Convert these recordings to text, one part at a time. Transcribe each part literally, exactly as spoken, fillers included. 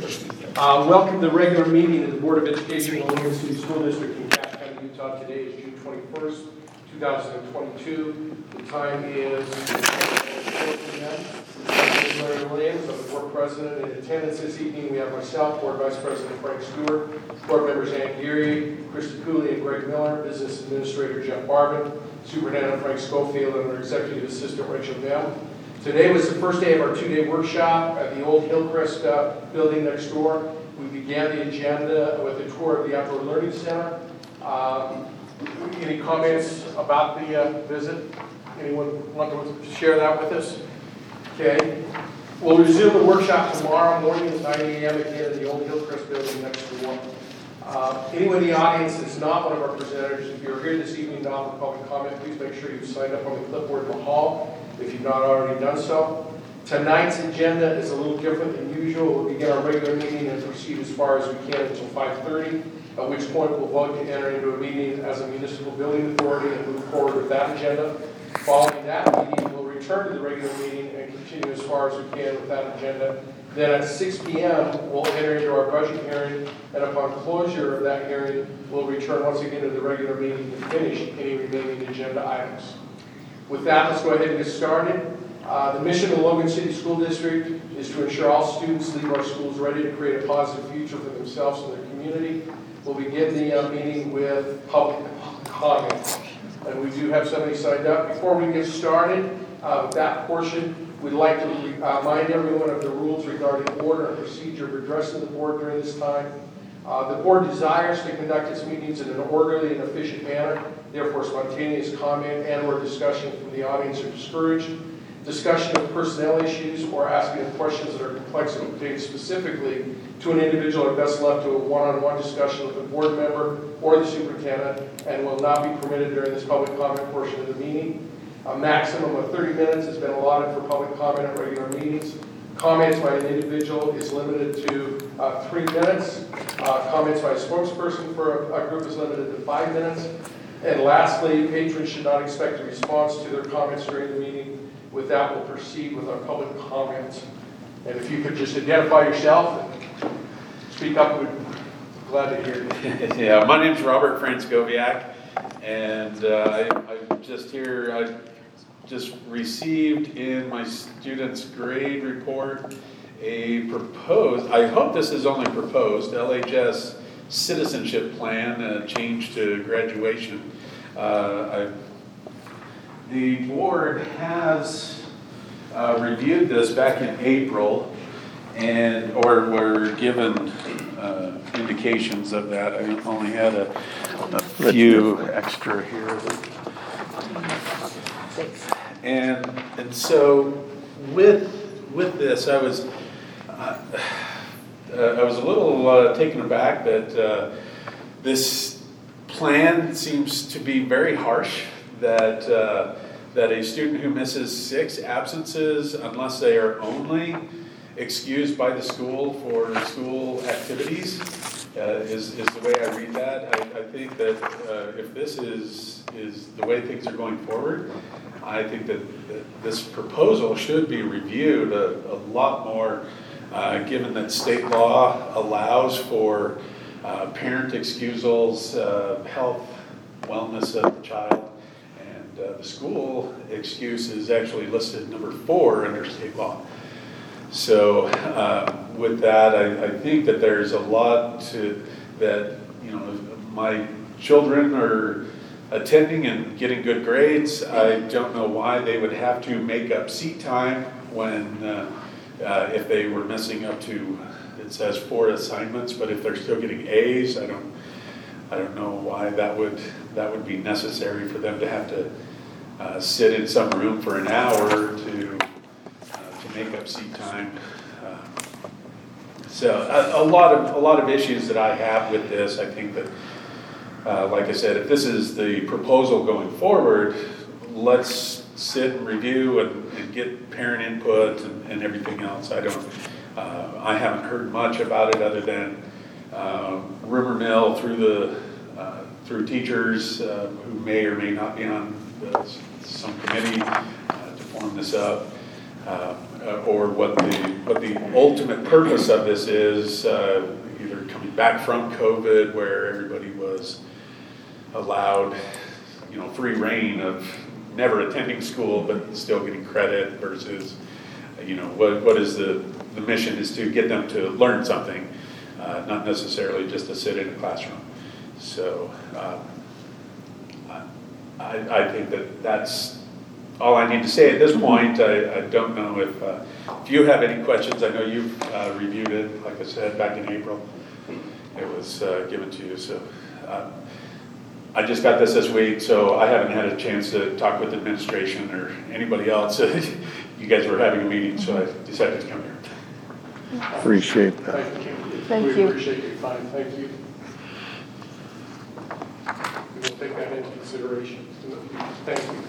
Uh, welcome to the regular meeting of the Board of Education of the Logan City School District in Cache County, Utah. Today is June twenty-first, two thousand twenty-two. The time is four p m Larry Williams, I'm the board president. In attendance this evening, we have myself, board vice president Frank Stewart, board members Ann Geary, Krista Cooley, and Greg Miller, business administrator Jeff Barvin, superintendent Frank Schofield, and our executive assistant Rachel Bell. Today was the first day of our two-day workshop at the old Hillcrest uh, building next door. We began the agenda with a tour of the Outdoor Learning Center. Um, any comments about the uh, visit? Anyone want to share that with us? Okay. We'll resume the workshop tomorrow morning at nine a m again in the old Hillcrest building next door. Uh, anyone in the audience that's not one of our presenters, if you're here this evening to offer public comment, please make sure you've signed up on the clipboard in the hall if you've not already done so. Tonight's agenda is a little different than usual. We'll begin our regular meeting and proceed as far as we can until five thirty, at which point we'll vote to enter into a meeting as a municipal building authority and move forward with that agenda. Following that meeting, we'll return to the regular meeting and continue as far as we can with that agenda. Then at six p m, we'll enter into our budget hearing, and upon closure of that hearing, we'll return once again to the regular meeting to finish any remaining agenda items. With that, let's go ahead and get started. Uh, the mission of the Logan City School District is to ensure all students leave our schools ready to create a positive future for themselves and their community. We'll begin the uh, meeting with public comment. And we do have somebody signed up. Before we get started uh, with that portion, we'd like to uh, remind everyone of the rules regarding order and procedure of addressing the board during this time. Uh, the board desires to conduct its meetings in an orderly and efficient manner. Therefore, spontaneous comment and or discussion from the audience are discouraged. Discussion of personnel issues or asking of questions that are complex and pertain specifically to an individual are best left to a one-on-one discussion with a board member or the superintendent and will not be permitted during this public comment portion of the meeting. A maximum of thirty minutes has been allotted for public comment at regular meetings. Comments by an individual is limited to uh, three minutes. Uh, comments by a spokesperson for a, a group is limited to five minutes. And lastly, patrons should not expect a response to their comments during the meeting. With that, we'll proceed with our public comments. And if you could just identify yourself and speak up, we'd be glad to hear you. Yeah, my name's Robert Franskowiak, and uh, I, I'm just here. I just received in my students' grade report a proposed, I hope this is only proposed, L H S citizenship plan, uh, change to graduation. Uh, I, the board has uh, reviewed this back in April, and or were given uh, indications of that. I only had a, a few extra here. And and so with with this, I was uh, uh, I was a little uh, taken aback that uh, this plan seems to be very harsh. That uh, that a student who misses six absences, unless they are only excused by the school for school activities, uh, is is the way I read that. I, I think that uh, if this is is the way things are going forward, I think that, that this proposal should be reviewed a, a lot more, uh, given that state law allows for uh, parent excusals, uh, health, wellness of the child. Uh, the school excuse is actually listed number four under state law. So uh, with that, I, I think that there's a lot to that, you know, my children are attending and getting good grades. I don't know why they would have to make up seat time when, uh, uh, if they were missing up to, it says four assignments, but if they're still getting A's, I don't, I don't know why that would, that would be necessary for them to have to Uh, sit in some room for an hour to uh, to make up seat time. Uh, so a, a lot of a lot of issues that I have with this. I think that, uh, like I said, if this is the proposal going forward, let's sit and review and, and get parent input and, and everything else. I don't. Uh, I haven't heard much about it other than uh, rumor mill through the uh, through teachers uh, who may or may not be on the, some committee uh, to form this up. Uh, uh, or what the, what the ultimate purpose of this is, uh, either coming back from COVID where everybody was allowed, you know, free reign of never attending school but still getting credit versus, you know, what what is the, the mission is to get them to learn something, uh, not necessarily just to sit in a classroom. So um, I, I think that that's all I need to say at this point. I, I don't know if, uh, if you have any questions. I know you've uh, reviewed it, like I said, back in April. It was uh, given to you. So uh, I just got this this week, so I haven't had a chance to talk with administration or anybody else. You guys were having a meeting, so I decided to come here. Appreciate that. Thank you. Thank we you. appreciate your time. Thank you. We will take that into consideration. Thank you.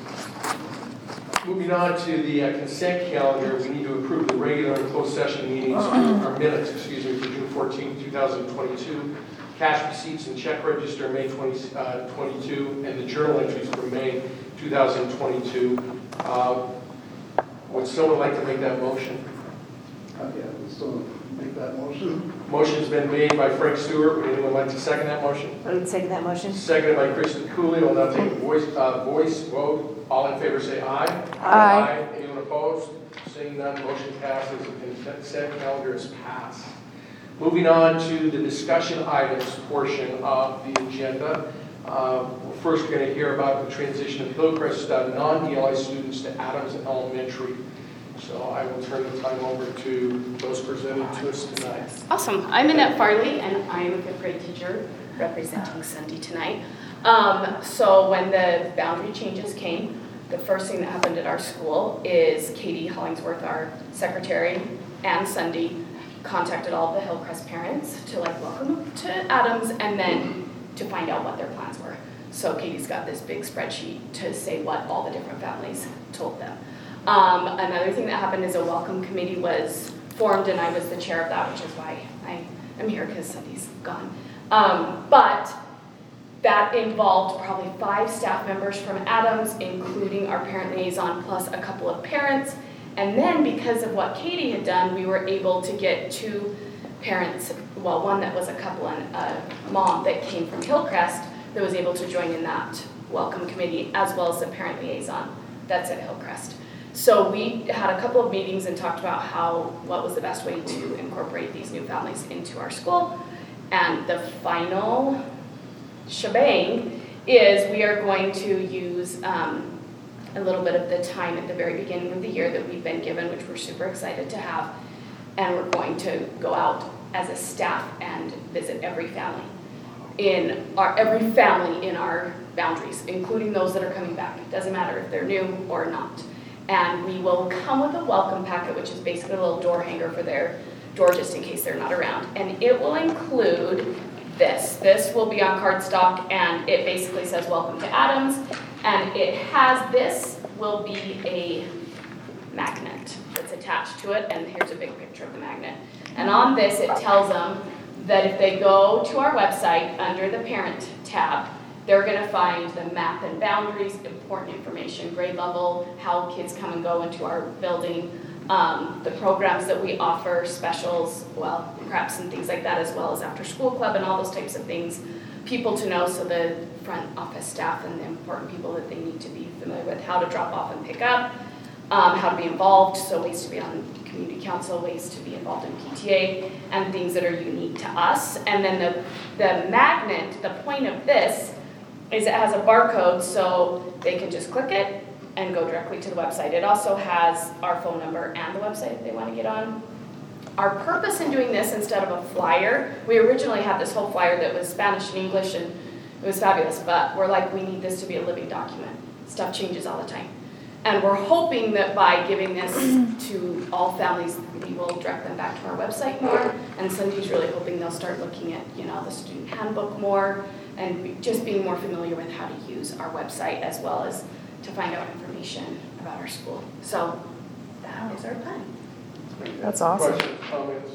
Moving on to the uh, consent calendar, we need to approve the regular and closed session meetings, our minutes, excuse me, for June fourteenth, two thousand twenty-two, cash receipts and check register May twentieth, twenty-two, and the journal entries for May two thousand twenty-two. Uh, would someone like to make that motion? Uh, yeah, we'll still make that motion. Motion's been made by Frank Stewart. Would anyone like to second that motion? I would second that motion. Seconded by Kristen Cooley. We'll now take a voice, uh, voice vote. All in favor say aye. Aye. Anyone opposed? Seeing none, motion passes. The consent calendar is passed. Moving on to the discussion items portion of the agenda. Uh, first, we're going to hear about the transition of Hillcrest uh, non-D L I students to Adams Elementary. So I will turn the time over to those presenting to us tonight. Awesome. I'm Annette Farley, and I'm a fifth grade teacher representing Sunday tonight. Um, so when the boundary changes came, the first thing that happened at our school is Katie Hollingsworth, our secretary, and Sunday contacted all the Hillcrest parents to like welcome them to Adams and then to find out what their plans were. So Katie's got this big spreadsheet to say what all the different families told them. Um, another thing that happened is a welcome committee was formed, and I was the chair of that, which is why I am here because Sunday's gone. Um, but that involved probably five staff members from Adams, including our parent liaison, plus a couple of parents. And then because of what Katie had done, we were able to get two parents, well, one that was a couple and a mom that came from Hillcrest that was able to join in that welcome committee, as well as the parent liaison that's at Hillcrest. So we had a couple of meetings and talked about how, what was the best way to incorporate these new families into our school. And the final shebang is we are going to use um, a little bit of the time at the very beginning of the year that we've been given, which we're super excited to have, and we're going to go out as a staff and visit every family in our every family in our boundaries, including those that are coming back. It doesn't matter if they're new or not. And we will come with a welcome packet, which is basically a little door hanger for their door just in case they're not around. And it will include this. This will be on cardstock, and it basically says welcome to Adams. And it has, this will be a magnet that's attached to it, and here's a big picture of the magnet. And on this, it tells them that if they go to our website under the parent tab, they're going to find the map and boundaries, important information, grade level, how kids come and go into our building, um, the programs that we offer, specials, well, preps and things like that, as well as after school club and all those types of things, people to know, so the front office staff and the important people that they need to be familiar with, how to drop off and pick up, um, how to be involved, so ways to be on community council, ways to be involved in P T A, and things that are unique to us. And then the, the magnet, the point of this is it has a barcode, so they can just click it and go directly to the website. It also has our phone number and the website if they want to get on. Our purpose in doing this instead of a flyer, we originally had this whole flyer that was Spanish and English, and it was fabulous, but we're like, we need this to be a living document. Stuff changes all the time. And we're hoping that by giving this to all families, we will direct them back to our website more. And Cindy's really hoping they'll start looking at, you know, the student handbook more, and just being more familiar with how to use our website, as well as to find out information about our school. So that is our plan. That's awesome. Questions, comments?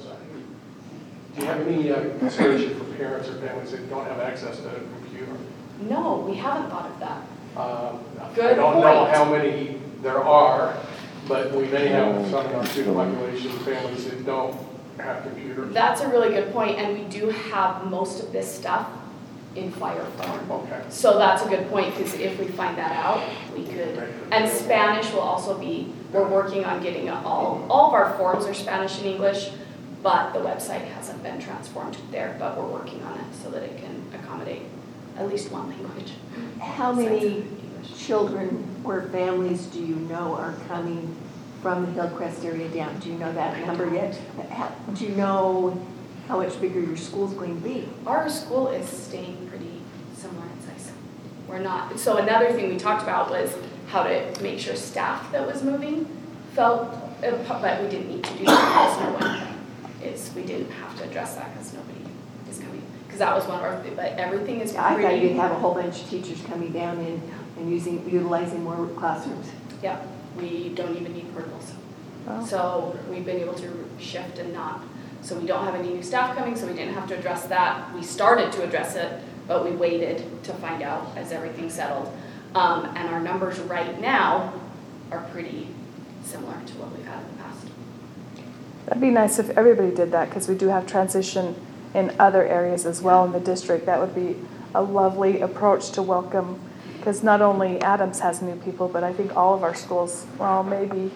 Do you have any uh, consideration for parents or families that don't have access to a computer? No, we haven't thought of that. Um, Good I don't know point. how many there are, but we may have some of our student population families that don't have computers. That's a really good point, and we do have most of this stuff in Fire form. Okay. So that's a good point, because if we find that out, we could, and Spanish will also be, we're working on getting all, all of our forms are Spanish and English, but the website hasn't been transformed there, but we're working on it so that it can accommodate at least one language. How besides many English. children or families do you know are coming from the Hillcrest area down? Do you know that number yet? How- Do you know how much bigger your school's going to be? Our school is staying pretty similar in size. We're not, so another thing we talked about was how to make sure staff that was moving felt, uh, but we didn't need to do that because no one is, we didn't have to address that because nobody is coming. Because that was one of our, but everything is I thought you'd pretty, have a whole bunch of teachers coming down and, and using, utilizing more classrooms. yeah, we don't even need portables. Wow. So we've been able to shift and not, so we don't have any new staff coming, so we didn't have to address that. We started to address it, but we waited to find out as everything settled. Um, and our numbers right now are pretty similar to what we've had in the past. That'd be nice if everybody did that, because we do have transition in other areas as well in the district. That would be a lovely approach to welcome, because not only Adams has new people, but I think all of our schools, well, maybe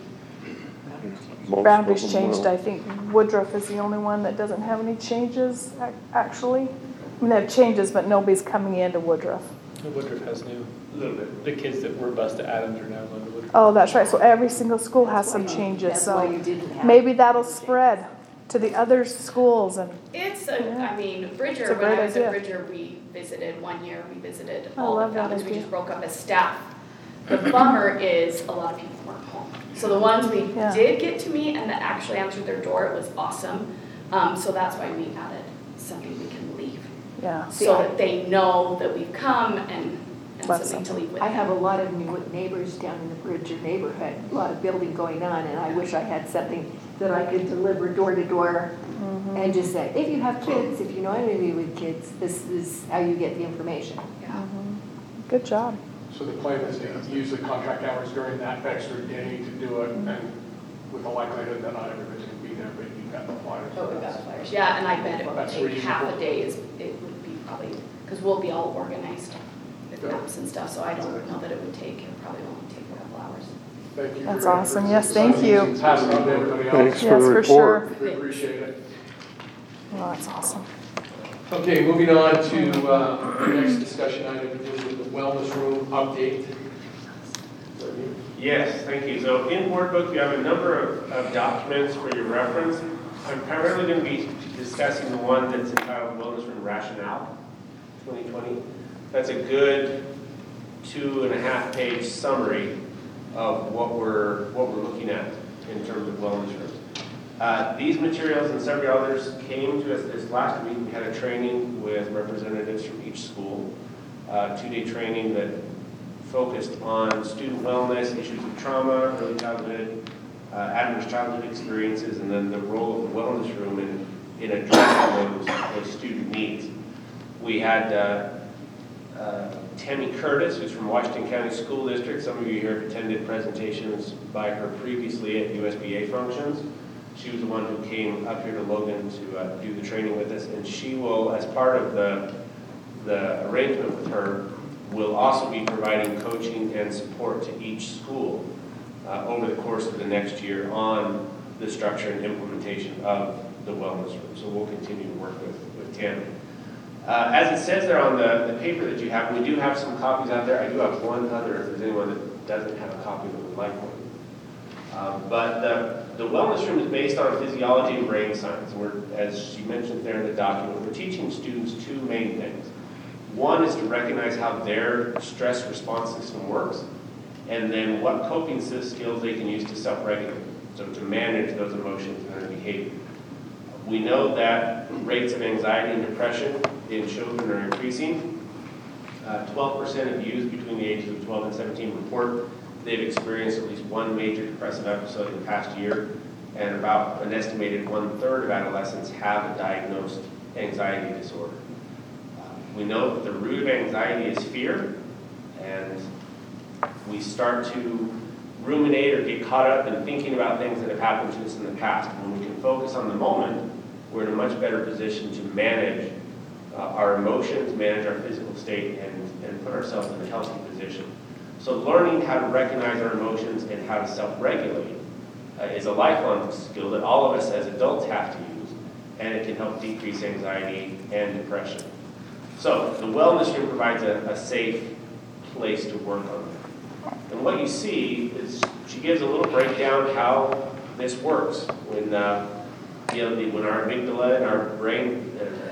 boundaries changed. I think Woodruff is the only one that doesn't have any changes, ac- actually. I mean, they have changes, but nobody's coming into Woodruff. Woodruff has new. A little bit. The kids that were bused at Adams are now going to Woodruff. Oh, that's right. So every single school has That's why some you- changes, That's why so you didn't have. maybe that'll spread to the other schools and, It's a, Yeah. I mean, It's Bridger, a when great I was idea. at Bridger, we visited, one year, we visited I all love the that families, we idea. just broke up as staff. The bummer is a lot of people weren't home. So the ones we Yeah. did get to meet and that actually answered their door, it was awesome. Um, so that's why we added something we can leave, yeah. so that they know that we've come and, and Love something to something. leave with I them. have a lot of new neighbors down in the Bridger neighborhood, a lot of building going on, and I wish I had something that I could deliver door to door and just say, if you have kids, if you know anybody with kids, this is how you get the information. Yeah. Good job. So the plan is to use the contract hours during that extra day to do it, and with the likelihood that not everybody's going to be there, but you've got the flyers. Oh, we got the flyers, yeah, and I bet it would That's take half a reasonable. day is, it would be probably, because we'll be all organized with Good. maps and stuff, so I don't know that it would take, it probably won't take a couple hours. Thank you. for That's your awesome. efforts. Yes, thank you. Pass it on to everybody Thanks else. for the Yes, for sure. report. We appreciate it. Well, that's awesome. Okay, moving on to uh, our next discussion item, is the wellness room update. Yes, thank you. So in Board Book, you have a number of, of documents for your reference. I'm primarily going to be discussing the one that's entitled Wellness Room Rationale twenty twenty. That's a good two and a half page summary of what we're, what we're looking at in terms of wellness rooms. Uh, these materials and several others came to us this last week. We had a training with representatives from each school, uh, two-day training that focused on student wellness, issues of trauma, early childhood, uh, adverse childhood experiences, and then the role of the wellness room in, in addressing those, those student needs. We had uh, uh, Tammy Curtis, who's from Washington County School District. Some of you here have attended presentations by her previously at U S B A functions. She was the one who came up here to Logan to uh, do the training with us, and she will, as part of the, the arrangement with her, will also be providing coaching and support to each school uh, over the course of the next year on the structure and implementation of the wellness room. So we'll continue to work with, with Tammy. Uh, as it says there on the, the paper that you have, we do have some copies out there. I do have one other, if there's anyone that doesn't have a copy that would like one. Uh, but the, the wellness room is based on physiology and brain science. And we're, as she mentioned there in the document, we're teaching students two main things. One is to recognize how their stress response system works, and then what coping skills they can use to self-regulate, so to manage those emotions and their behavior. We know that rates of anxiety and depression in children are increasing. Uh, twelve percent of youth between the ages of twelve and seventeen report they've experienced at least one major depressive episode in the past year, and about an estimated one-third of adolescents have a diagnosed anxiety disorder. Uh, we know that the root of anxiety is fear, and we start to ruminate or get caught up in thinking about things that have happened to us in the past. When we can focus on the moment, we're in a much better position to manage uh, our emotions, manage our physical state, and, and put ourselves in a healthy position. So learning how to recognize our emotions and how to self-regulate uh, is a lifelong skill that all of us as adults have to use, and it can help decrease anxiety and depression. So the wellness room provides a, a safe place to work on that. And what you see is she gives a little breakdown how this works. When uh, you know, the, when our amygdala and our brain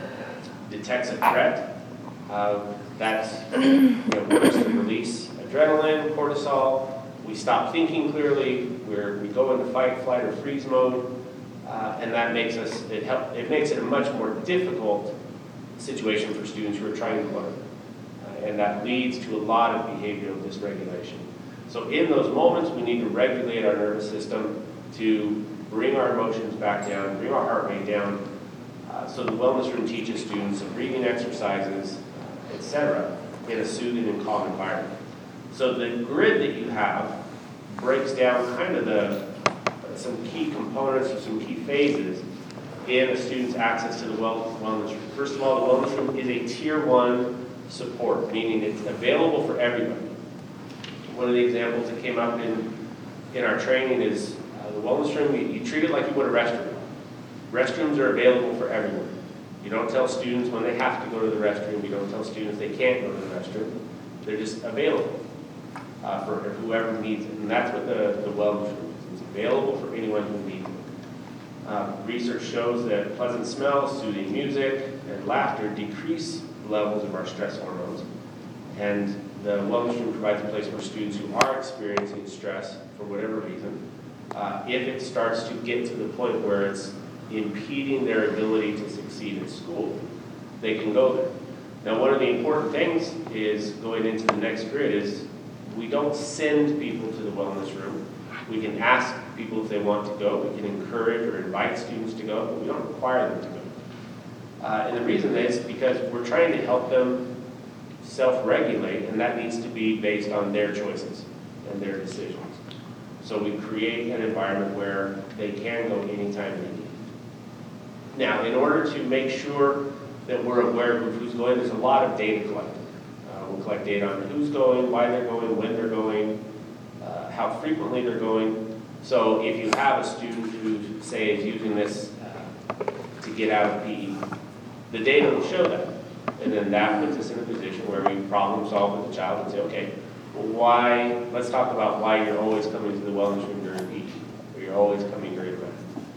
uh, detects a threat, uh, that's you know, works to release adrenaline, cortisol. We stop thinking clearly. We're, we go into fight, flight, or freeze mode, uh, and that makes us it help. It makes it a much more difficult situation for students who are trying to learn, uh, and that leads to a lot of behavioral dysregulation. So in those moments, we need to regulate our nervous system to bring our emotions back down, bring our heart rate down. Uh, so the wellness room teaches students some breathing exercises, et cetera, in a soothing and calm environment. So the grid that you have breaks down kind of the some key components or some key phases in a student's access to the well, wellness room. First of all, the wellness room is a tier one support, meaning it's available for everybody. One of the examples that came up in, in our training is uh, the wellness room, you, you treat it like you would a restroom. Restrooms are available for everyone. You don't tell students when they have to go to the restroom. You don't tell students they can't go to the restroom. They're just available uh, for whoever needs it. And that's what the, the wellness room is. It's available for anyone who needs it. Uh, research shows that pleasant smells, soothing music, and laughter decrease levels of our stress hormones. And the wellness room provides a place for students who are experiencing stress for whatever reason. Uh, if it starts to get to the point where it's impeding their ability to succeed in school, they can go there. Now, one of the important things is going into the next grid is we don't send people to the wellness room. We can ask people if they want to go. We can encourage or invite students to go, but we don't require them to go. Uh, and the reason is because we're trying to help them self-regulate, and that needs to be based on their choices and their decisions. So we create an environment where they can go anytime they need. Now, in order to make sure that we're aware of who's going, there's a lot of data collected. Uh, we'll collect data on who's going, why they're going, when they're going, uh, how frequently they're going. So if you have a student who, say, is using this uh, to get out of P E, the data will show that. And then that puts us in a position where we problem solve with the child and say, okay, well, why, let's talk about why you're always coming to the wellness room during P E, or you're always coming during rest.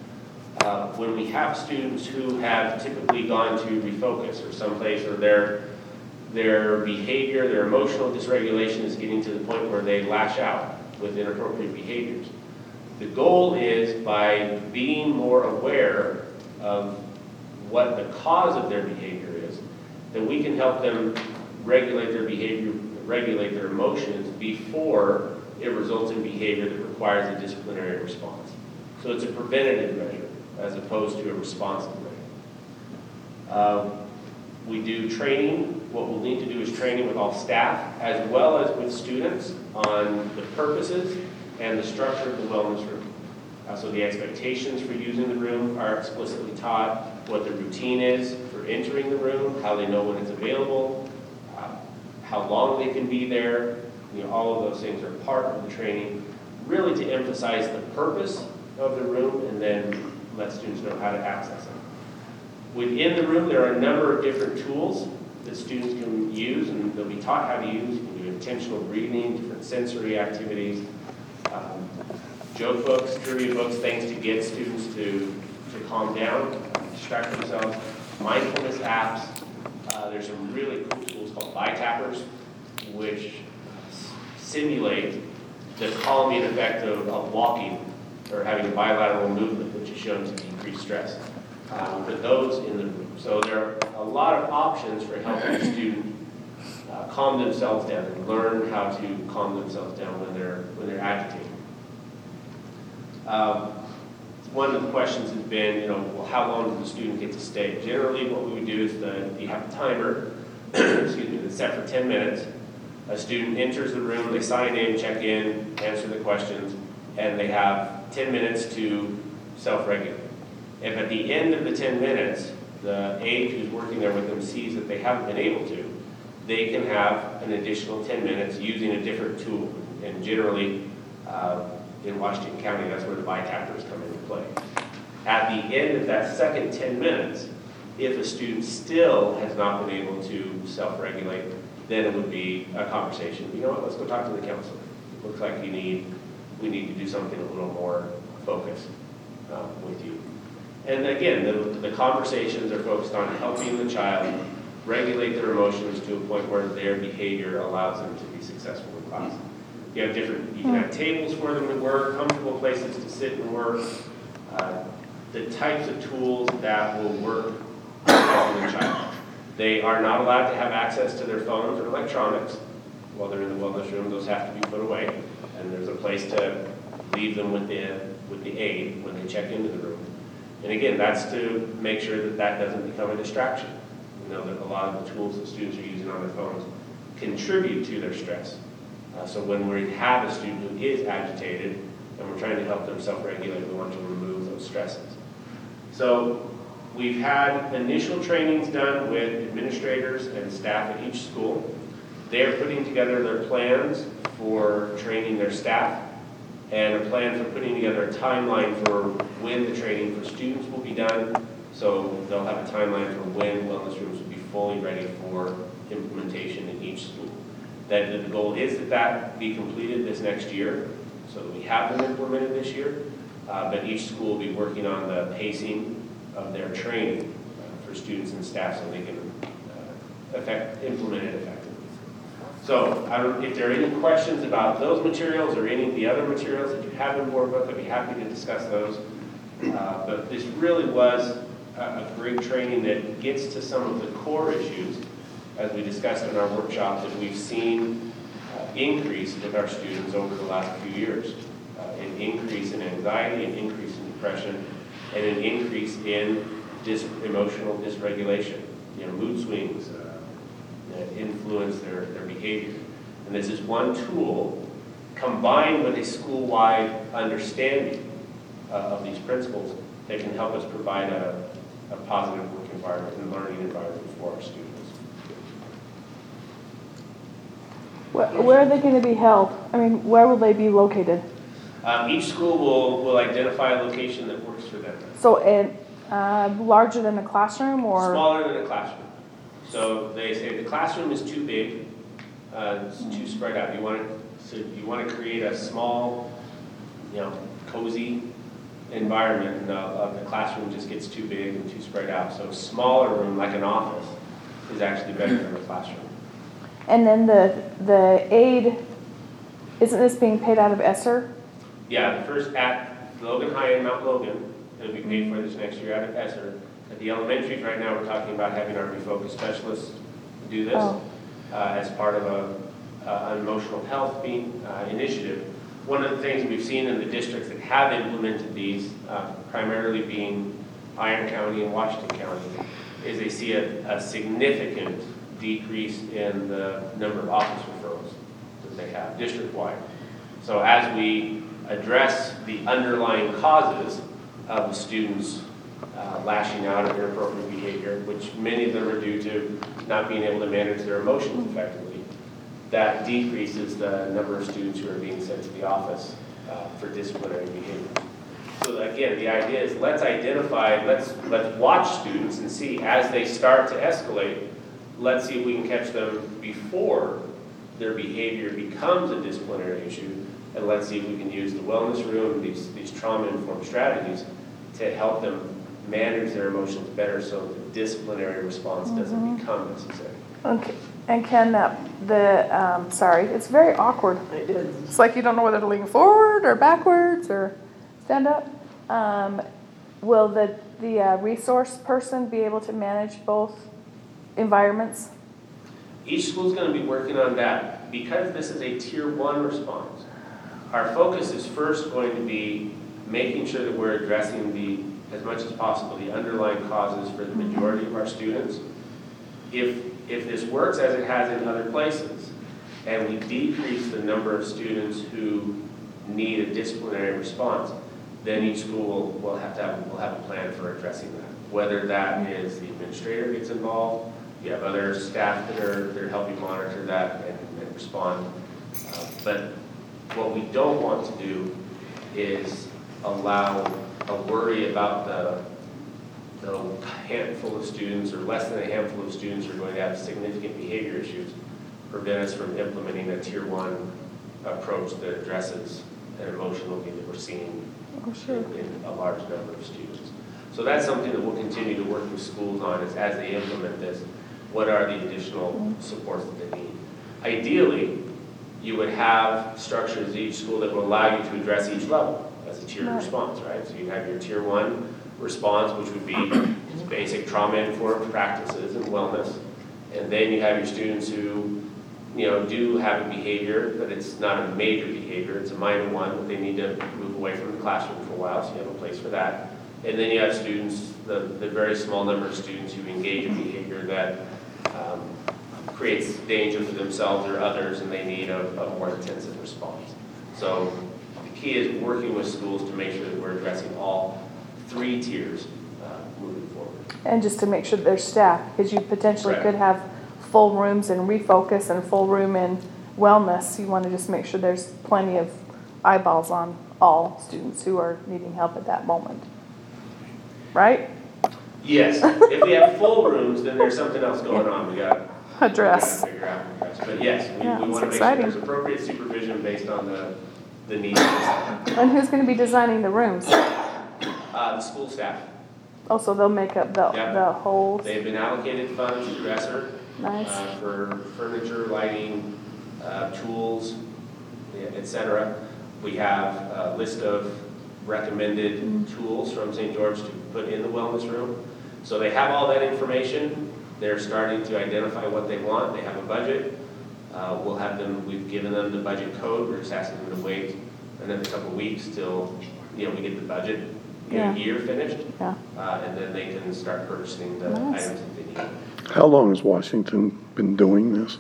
Uh, when we have students who have typically gone to Refocus or someplace, or their, their behavior, their emotional dysregulation is getting to the point where they lash out with inappropriate behaviors. The goal is by being more aware of what the cause of their behavior is, that we can help them regulate their behavior, regulate their emotions before it results in behavior that requires a disciplinary response. So it's a preventative measure as opposed to a responsive measure. Um, we do training. What we'll need to do is training with all staff as well as with students on the purposes and the structure of the wellness room. Uh, so the expectations for using the room are explicitly taught, what the routine is for entering the room, how they know when it's available, uh, how long they can be there. You know, all of those things are part of the training, really to emphasize the purpose of the room and then let students know how to access it. Within the room, there are a number of different tools that students can use, and they'll be taught how to use. You can do intentional breathing, different sensory activities, um, joke books, trivia books, things to get students to, to calm down, distract themselves, mindfulness apps. Uh, there's some really cool tools called bi-tappers, which simulate the calming effect of, of walking or having a bilateral movement, which is shown to decrease stress. Uh, we put those in the room. So there are a lot of options for helping the student uh, calm themselves down and learn how to calm themselves down when they're when they're agitated. Um, one of the questions has been, you know, well, how long does the student get to stay? Generally, what we would do is that you have a timer, excuse me, that's set for ten minutes. A student enters the room, they sign in, check in, answer the questions, and they have ten minutes to self-regulate. If at the end of the ten minutes, the aide who's working there with them sees that they haven't been able to, they can have an additional ten minutes using a different tool. And generally, uh, in Washington County, that's where the bitactors come into play. At the end of that second ten minutes, if a student still has not been able to self-regulate, then it would be a conversation. You know what, let's go talk to the counselor. It looks like you need, we need to do something a little more focused uh, with you. And again, the, the conversations are focused on helping the child regulate their emotions to a point where their behavior allows them to be successful in class. You have different, you can have tables for them to work, comfortable places to sit and work, uh, the types of tools that will work for the child. They are not allowed to have access to their phones or electronics while they're in the wellness room. Those have to be put away. And there's a place to leave them with the, with the aide when they check into the room. And again, that's to make sure that that doesn't become a distraction. We know that a lot of the tools that students are using on their phones contribute to their stress. Uh, so when we have a student who is agitated and we're trying to help them self-regulate, we want to remove those stresses. So we've had initial trainings done with administrators and staff at each school. They're putting together their plans for training their staff and a plan for putting together a timeline for when the training for students will be done. So they'll have a timeline for when wellness rooms will be fully ready for implementation in each school. That the goal is that that be completed this next year, so that we have them implemented this year. Uh, but each school will be working on the pacing of their training uh, for students and staff so they can uh, effect, implement it effectively. So I don't, if there are any questions about those materials or any of the other materials that you have in board book, I'd be happy to discuss those. Uh, but this really was a, a great training that gets to some of the core issues, as we discussed in our workshop, that we've seen uh, increase with our students over the last few years. Uh, an increase in anxiety, an increase in depression, and an increase in dis emotional dysregulation, you know, mood swings uh, that influence their, their behavior. And this is one tool combined with a school-wide understanding uh, of these principles that can help us provide a, a positive work environment and learning environment for our students. Where, where are they going to be held? I mean, where will they be located? Um, each school will, will identify a location that works for them. So, in, uh, larger than a classroom, or Smaller than a classroom. So they say the classroom is too big, uh, it's too spread out. You want to, so you want to create a small, you know, cozy environment, and uh, the classroom just gets too big and too spread out. So a smaller room, like an office, is actually better than a classroom. And then the the aid, isn't this being paid out of ESSER? Yeah, the first at Logan High and Mount Logan, it'll be paid for this next year out of ESSER. At the elementaries right now, we're talking about having our refocus specialists do this Oh. uh, as part of a, uh, an emotional health being, uh, initiative. One of the things we've seen in the districts that have implemented these, uh, primarily being Iron County and Washington County, is they see a, a significant decrease in the number of office referrals that they have district-wide. So as we address the underlying causes of the students uh, lashing out at inappropriate behavior, which many of them are due to not being able to manage their emotions effectively, that decreases the number of students who are being sent to the office uh, for disciplinary behavior. So again, the idea is let's identify, let's, let's watch students and see as they start to escalate, let's see if we can catch them before their behavior becomes a disciplinary issue, and let's see if we can use the wellness room, these, these trauma-informed strategies to help them manage their emotions better so the disciplinary response doesn't Mm-hmm. become necessary. Okay. And can that, the, um, sorry, it's very awkward. It is. It's like you don't know whether to lean forward or backwards or stand up. Um, will the, the uh, resource person be able to manage both environments? Each school's going to be working on that. Because this is a tier one response, our focus is first going to be making sure that we're addressing the, as much as possible, the underlying causes for the majority of our students. If, if this works as it has in other places, and we decrease the number of students who need a disciplinary response, then each school will have to have, will have a plan for addressing that. Whether that is the administrator gets involved, you have other staff that are, that are helping monitor that and, and respond. Uh, but what we don't want to do is allow a worry about the, the handful of students or less than a handful of students who are going to have significant behavior issues prevent us from implementing a tier one approach that addresses an emotional need that we're seeing Oh, sure. in, in a large number of students. So that's something that we'll continue to work with schools on is as they implement this, what are the additional supports that they need. Ideally, you would have structures at each school that will allow you to address each level as a tiered Right. response, right? So you have your tier one response, which would be just basic trauma-informed practices and wellness. And then you have your students who, you know, do have a behavior, but it's not a major behavior, it's a minor one, but they need to move away from the classroom for a while, so you have a place for that. And then you have students, the, the very small number of students who engage in behavior that um, creates danger for themselves or others, and they need a, a more intensive response. So the key is working with schools to make sure that we're addressing all three tiers uh, moving forward. And just to make sure that there's staff, because you potentially Correct. could have full rooms in refocus and full room in wellness. You want to just make sure there's plenty of eyeballs on all students who are needing help at that moment. Right? Yes, if we have full rooms, then there's something else going on. We got Address. Figure out and address. But yes, we, Yeah, we it's want to make exciting. sure there's appropriate supervision based on the, the needs of And who's going to be designing the rooms? uh, the school staff. Also, they'll make up the, Yeah. the whole, They've been allocated funds through ESSER nice. uh, for furniture, lighting, uh, tools, yeah, et cetera. We have a list of recommended Mm-hmm. tools from Saint George to put in the wellness room. So they have all that information. They're starting to identify what they want. They have a budget. Uh, we'll have them, we've given them the budget code. We're just asking them to wait another couple of weeks till, you know, we get the budget, get Yeah. a year finished. Yeah. Uh, and then they can start purchasing the Nice. items that they need. How long has Washington been doing this?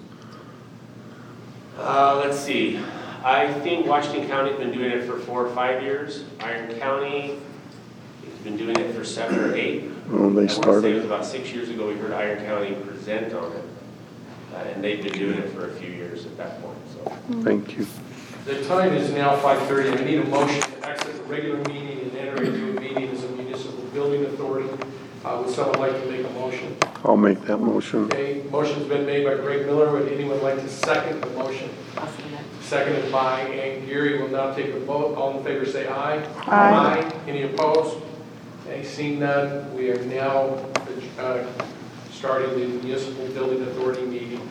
Uh, let's see. I think Washington County's been doing it for four or five years. Iron County has been doing it for seven or eight. Oh, I want they to say it started, was about six years ago we heard Iron County present on it. Uh, and they've been doing it for a few years at that point, so. thank you. The time is now five thirty. I need a motion to exit the regular meeting and enter into a meeting as a municipal building authority. Uh, Would someone like to make a motion? I'll make that motion. Okay, motion's been made by Greg Miller. Would anyone like to second the motion? Seconded by Ann Geary. We'll now take a vote. All in favor say aye. Aye. Any opposed? Okay, seeing none, we are now uh, starting the municipal building authority meeting.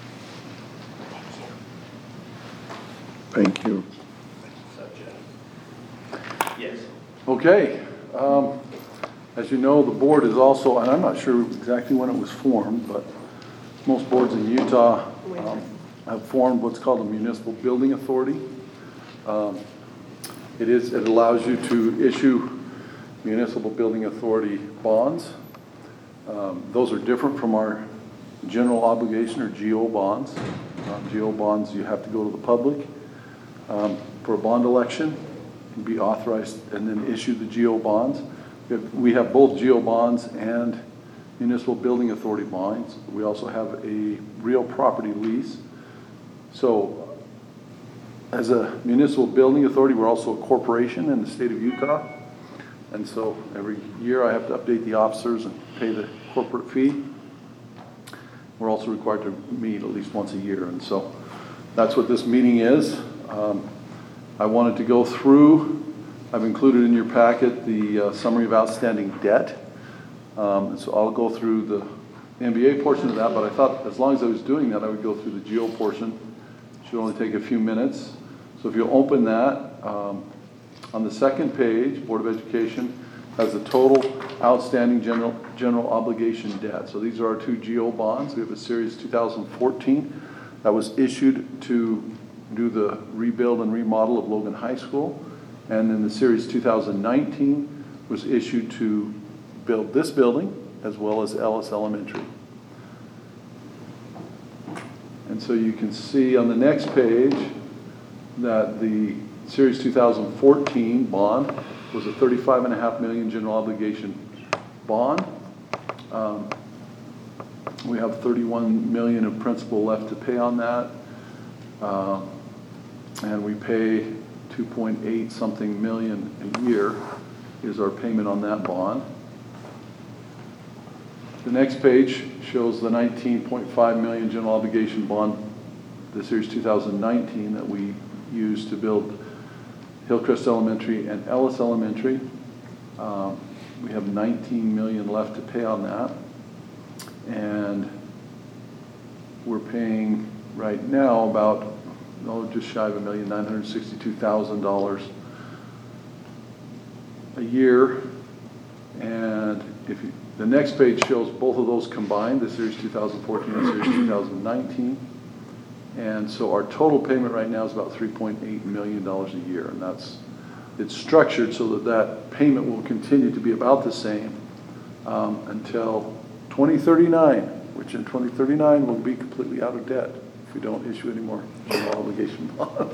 Thank you. Subject. Yes. Okay, um, as you know, the board is also, and I'm not sure exactly when it was formed, but most boards in Utah um, have formed what's called a municipal building authority. Um, It is, it allows you to issue municipal building authority bonds. Um, Those are different from our general obligation or G O bonds. Um, G O bonds, you have to go to the public um, for a bond election, and be authorized and then issue the G O bonds. We have, we have both G O bonds and municipal building authority bonds. We also have a real property lease. So as a municipal building authority, we're also a corporation in the state of Utah. And so every year I have to update the officers and pay the corporate fee. We're also required to meet at least once a year. And so that's what this meeting is. Um, I wanted to go through, I've included in your packet the uh, summary of outstanding debt. Um, and so I'll go through the N B A portion of that, but I thought as long as I was doing that, I would go through the G O portion. Should only take a few minutes. So if you'll open that, um, on the second page, Board of Education has the total outstanding general general obligation debt. So these are our two G O bonds. We have a series two thousand fourteen that was issued to do the rebuild and remodel of Logan High School. And then the series two thousand nineteen was issued to build this building as well as Ellis Elementary. And so you can see on the next page that the Series two thousand fourteen bond was a thirty-five and a half million general obligation bond. Um, we have thirty-one million of principal left to pay on that. Um, and we pay two point eight something million a year is our payment on that bond. The next page shows the nineteen point five million general obligation bond, the Series two thousand nineteen, that we used to build Hillcrest Elementary and Ellis Elementary. Um, we have nineteen million left to pay on that. And we're paying right now about, oh, just shy of a million, nine hundred sixty-two thousand dollars a year. And if you, the next page shows both of those combined, the Series two thousand fourteen and Series two thousand nineteen. And so our total payment right now is about three point eight million dollars a year. And that's, it's structured so that that payment will continue to be about the same um, until twenty thirty-nine, which in twenty thirty-nine we'll be completely out of debt if we don't issue any more general obligation bonds.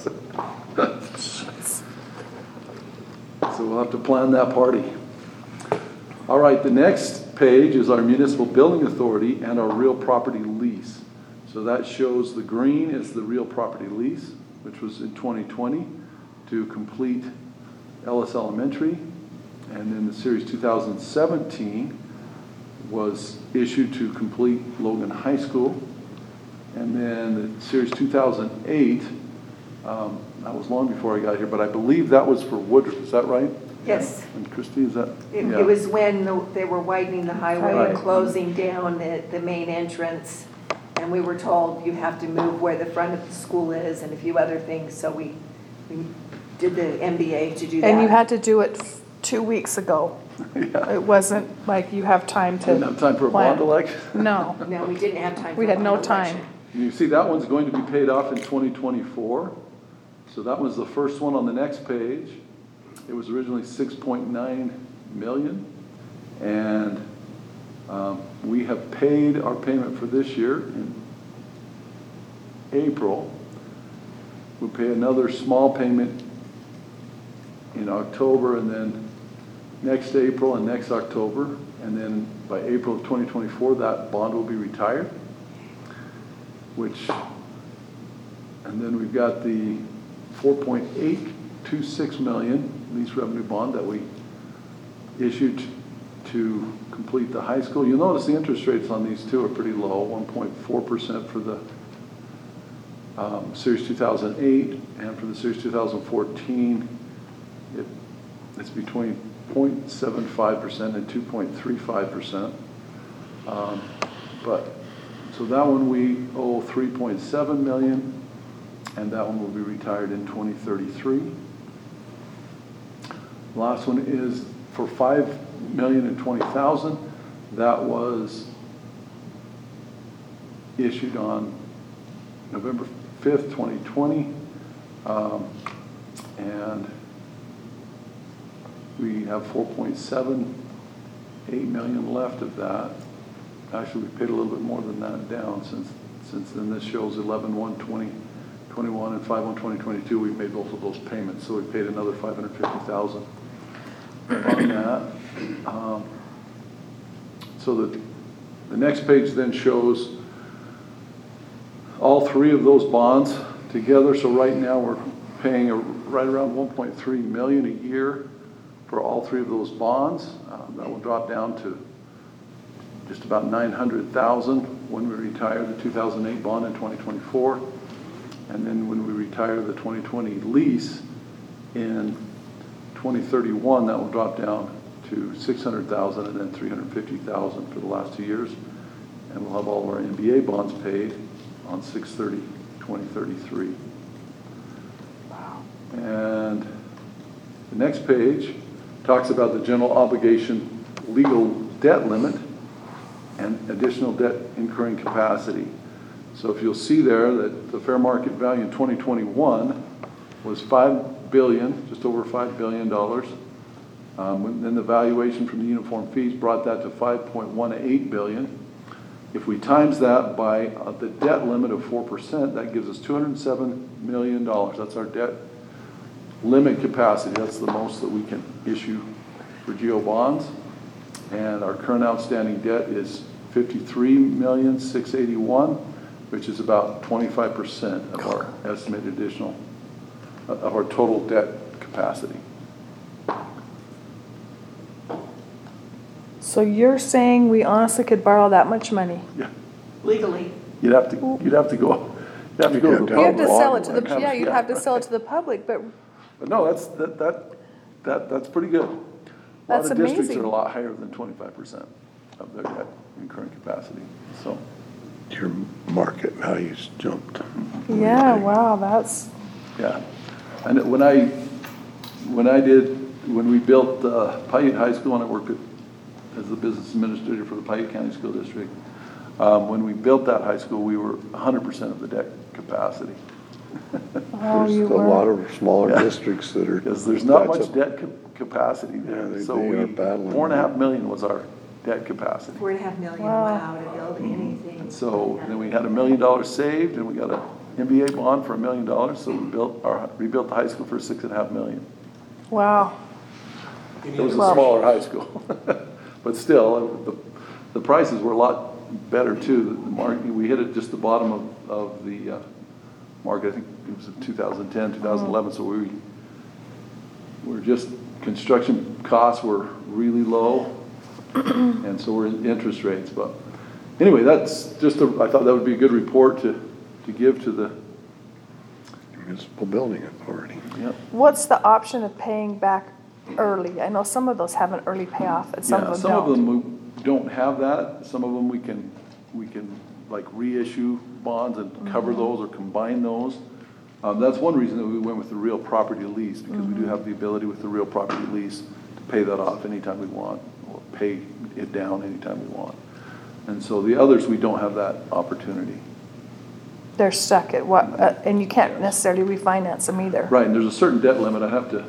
So we'll have to plan that party. All right, the next page is our municipal building authority and our real property lease. So that shows the green is the real property lease, which was in twenty twenty to complete Ellis Elementary. And then the Series two thousand seventeen was issued to complete Logan High School. And then the Series two thousand eight, um, that was long before I got here, but I believe that was for Woodruff, is that right? Yes. And Christie, is that? It, yeah. it was when the, they were widening the highway Right. and closing down the, the main entrance. And we were told you have to move where the front of the school is and a few other things. So we, we did the M B A to do that. And you had to do it f- two weeks ago. Yeah. It wasn't like you have time to Didn't have time for a plan. bond election? No, No, we didn't have time. we for had no bond election. time. You see, that one's going to be paid off in twenty twenty-four. So that was the first one on the next page. It was originally six point nine million. And um, we have paid our payment for this year in April. We'll pay another small payment in October, and then next April and next October. And then by April of twenty twenty-four, that bond will be retired. Which, and then we've got the four point eight two six million lease revenue bond that we issued to complete the high school. You'll notice the interest rates on these two are pretty low, one point four percent for the um, Series two thousand eight, and for the Series two thousand fourteen, it, it's between zero point seven five percent and two point three five percent. Um, but So that one we owe three point seven million, and that one will be retired in twenty thirty-three. Last one is for five million and twenty thousand. That was issued on November fifth, twenty twenty. Um, and we have four point seven eight million left of that. Actually, we paid a little bit more than that down since since then. This shows eleven one twenty twenty-one and five one twenty twenty-two. We've made both of those payments, so we paid another five hundred fifty thousand on that. Um, so the the next page then shows all three of those bonds together. So right now we're paying a, right around one point three million a year for all three of those bonds. Um, that will drop down to just about nine hundred thousand when we retire the two thousand eight bond in twenty twenty-four. And then when we retire the twenty twenty lease in twenty thirty-one, that will drop down to six hundred thousand and then three hundred fifty thousand for the last two years. And we'll have all of our M B A bonds paid on six thirty twenty thirty-three. Wow. And the next page talks about the general obligation legal debt limit and additional debt incurring capacity. So if you'll see there that the fair market value in twenty twenty-one was five billion dollars, just over five billion dollars. Um, then the valuation from the uniform fees brought that to five point one eight billion dollars. if we times that by uh, the debt limit of four percent, that gives us two hundred and seven million dollars. That's our debt limit capacity. That's the most that we can issue for GO bonds. And our current outstanding debt is fifty-three million, six eighty-one, which is about twenty-five percent of our estimated additional, of our total debt capacity. So you're saying we honestly could borrow that much money? Yeah, Legally. you'd have to, you'd have to go, you'd have to go to the You You have public. to sell it to the, Like, yeah, you'd have to sell it to the public, but But no, that's, that, that, that, that's pretty good. A lot That's of districts amazing. are a lot higher than twenty-five percent of their debt in current capacity, so. Your market values jumped. yeah, wow, that's, Yeah, and when I, when I did, when we built uh, Paiute High School, and I worked at, as the business administrator for the Paiute County School District, um, when we built that high school, we were one hundred percent of the debt capacity. oh, There's you a lot were. of smaller Yeah. districts that are. Because there's not that's much a- debt ca- capacity Yeah, there, they- so they we, are battling four and a half that. million was our debt capacity. Four and a half million, Wow. wow, to build anything. And so then we had a million dollars saved, and we got a M B A bond for a million dollars, so we built, our rebuilt the high school for six and a half million. Wow, It was a Well- smaller high school, but still, the, the prices were a lot better too. The market, we hit at just the bottom of, of the uh, market, I think it was in two thousand ten, two thousand eleven, so we were just, construction costs were really low, and so were interest rates, but anyway, that's just, a, I thought that would be a good report to, to give to the, Municipal Building Authority. yeah. what's the option of paying back early? I know some of those have an early payoff, and some Yeah, of them some of don't. them we don't have that, some of them we can, we can like reissue bonds and cover Mm-hmm. those or combine those. Um, that's one reason that we went with the real property lease, because we do Mm-hmm. have the ability with the real property lease to pay that off anytime we want, or pay it down anytime we want. And so the others, we don't have that opportunity. They're stuck at what, uh, and you can't necessarily refinance them either. Right, and there's a certain debt limit, I have to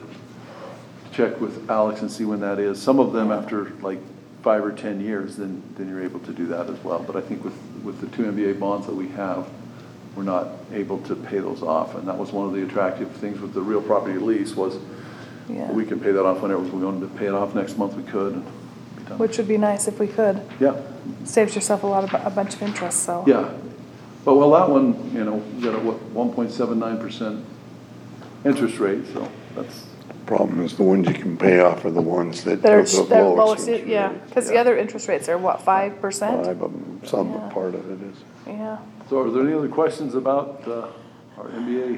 check with Alex and see when that is. Some of them after like five or ten years, then, then you're able to do that as well. But I think with, with the two M B A bonds that we have, we're not able to pay those off. And that was one of the attractive things with the real property lease was Yeah. we can pay that off whenever we wanted to pay it off next month, we could. and be done. Which would be nice if we could. Yeah, Saves yourself a lot of, a bunch of interest, so. yeah. But well, that one, you know, we got a what, one point seven nine percent interest rate, so that's, Problem is the ones you can pay off are the ones that They're, are the they're lowest. lowest, interest yeah, rate. because the other interest rates are what, five percent? Five of them, some Yeah. part of it is. Yeah. so are there any other questions about uh, our M B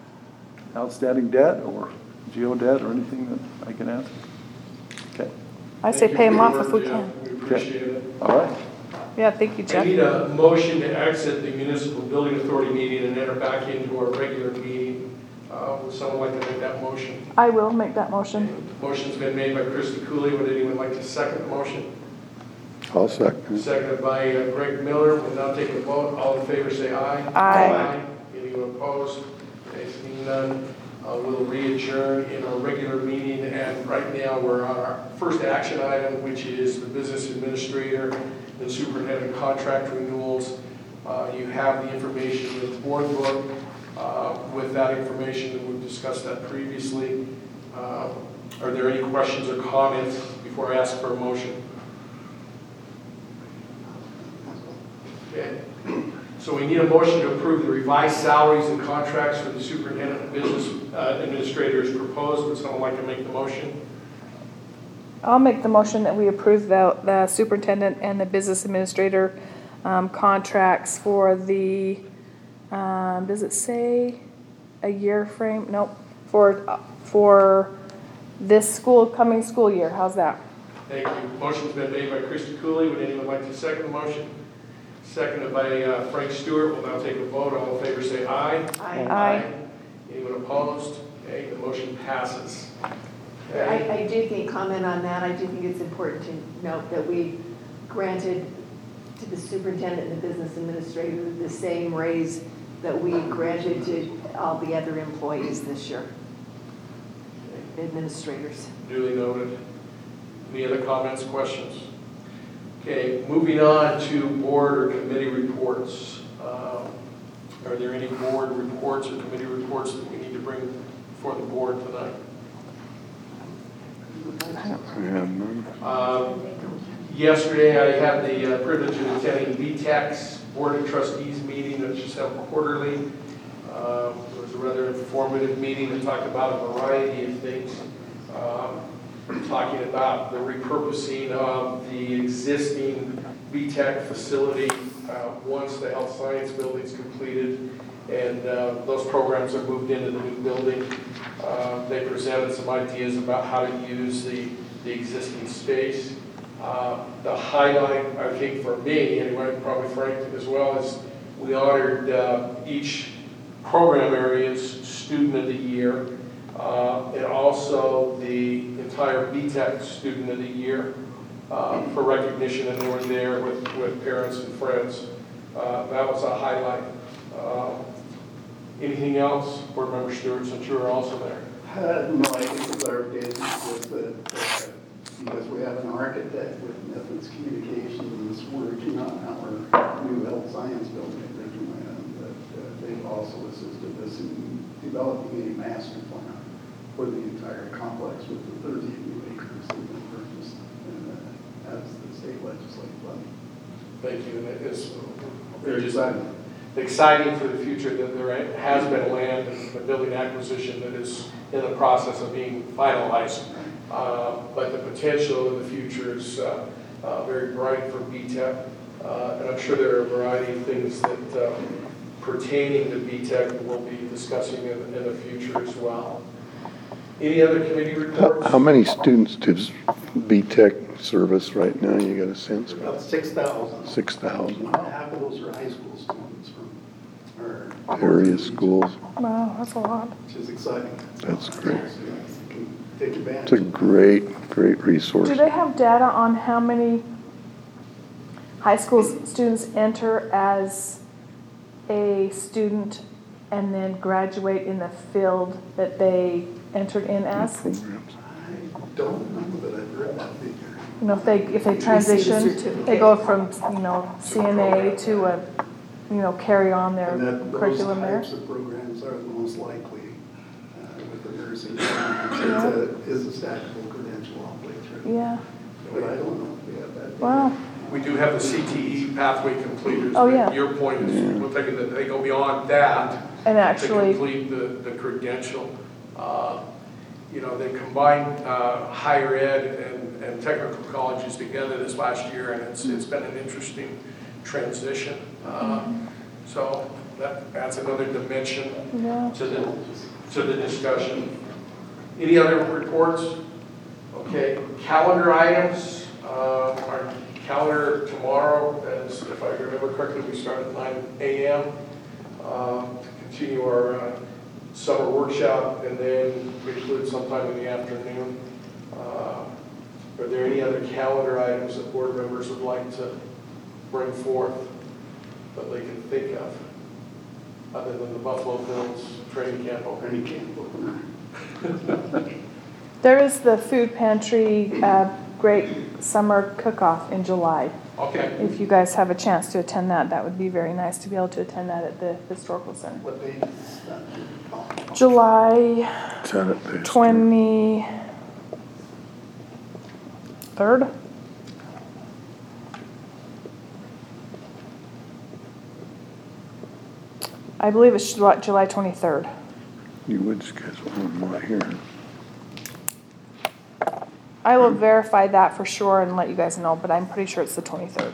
A outstanding debt or GO debt or anything that I can answer? Okay, I say Thank you pay them for off your if we work, can. Jeff. We appreciate it. all right. Yeah, thank you, I need Jeff. a motion to exit the municipal building authority meeting and enter back into our regular meeting. Uh, Would someone like to make that motion? I will make that motion. Motion's been made by Christie Cooley. Would anyone like to second the motion? I'll second. Seconded by uh, Greg Miller. We'll now take a vote. All in favor, say aye. Aye. Anyone opposed? Okay, seeing none, uh, we'll re-adjourn in our regular meeting. And right now, we're on our first action item, which is the business administrator and superintendent contract renewals. Uh, You have the information in the board book. Uh, With that information, and we've discussed that previously. Uh, Are there any questions or comments before I ask for a motion? Okay, so we need a motion to approve the revised salaries and contracts for the superintendent and business uh, administrator as proposed. Would someone like to make the motion? I'll make the motion that we approve the, the superintendent and the business administrator um, contracts for the, um, does it say a year frame? Nope, for, for this school, coming school year. How's that? Thank you. Motion's been made by Christie Cooley. Would anyone like to second the motion? Seconded by uh, Frank Stewart. We'll now take a vote. All in favor say aye. I, Aye. Anyone opposed? Okay, the motion passes. I, I do think, comment on that, I do think it's important to note that we granted to the superintendent and the business administrator the same raise that we granted to all the other employees this year, administrators. Duly noted. Any other comments, questions? Okay, moving on to board or committee reports. Um, Are there any board reports or committee reports that we need to bring before the board tonight? I have none. Um, Yesterday, I had the uh, privilege of attending B TEC's Board of Trustees meeting, which is held quarterly. Um, It was a rather informative meeting that talked about a variety of things. Um, Talking about the repurposing of the existing B TEC facility uh, once the health science building's completed and uh, those programs are moved into the new building. Uh, They presented some ideas about how to use the, the existing space. Uh, The highlight, I think for me, anyway, probably Frank as well, is we honored uh, each program area's student of the year, uh, and also the entire B TEC student of the year uh, for recognition, and they were there with, with parents and friends. Uh, That was a highlight. Uh, Anything else, Board Member Stewart, since you were also there? Uh, no, I think the clarification was that, uh, because we have an architect with Methods Communications working on our new health science building at Ridgeland, that uh, they've also assisted us in developing a master plan for the entire complex with the thirty new acres that have been purchased uh, as the state legislative funding. Thank you, and it is Very just exciting. exciting for the future that there has been land and a building acquisition that is in the process of being finalized. Uh, But the potential in the future is uh, uh, very bright for B TEC. Uh, And I'm sure there are a variety of things that uh, pertaining to B TEC that we'll be discussing in in the future as well. Any other committee How, reports? how many students does B TEC service right now? You got a sense? About six thousand. Six thousand. Half of those are high school students from our Area schools. Wow, that's a lot. which is exciting. That's great. So you can take advantage. It's a great, great resource. Do they have data on how many high school students enter as a student and then graduate in the field that they entered in as? Programs. I don't remember, but I've heard that figure. You know, if they, if they transition, they go from, you know, C N A to a, you know, carry on their And that those curriculum there? types of programs are the most likely uh, with the nursing. It's a, is a stackable credential all the way through. Yeah, But I don't know if we have that. wow. We do have the C T E pathway completers. Oh, but yeah. Your point is, we're thinking that they go beyond that And to actually, complete the, the credential. Uh, You know, they combined uh, higher ed and, and technical colleges together this last year, and it's, it's been an interesting transition. Uh, So that adds another dimension yeah. to the, to the discussion. Any other reports? Okay, calendar items. Uh, Our calendar tomorrow, as if I remember correctly, we start at nine A M uh, to continue our uh, summer workshop, and then we conclude sometime in the afternoon. Uh, Are there any other calendar items that board members would like to bring forth that they can think of, other than the Buffalo Bills training camp opening? Training camp opener. There is the food pantry, uh, great summer cook-off in July. Okay. If you guys have a chance to attend that, that would be very nice to be able to attend that at the Historical Center. What date is that? July Is that it there? twenty-third? I believe it's July July twenty-third. You would schedule one more here. I will verify that for sure and let you guys know, but I'm pretty sure it's the twenty-third.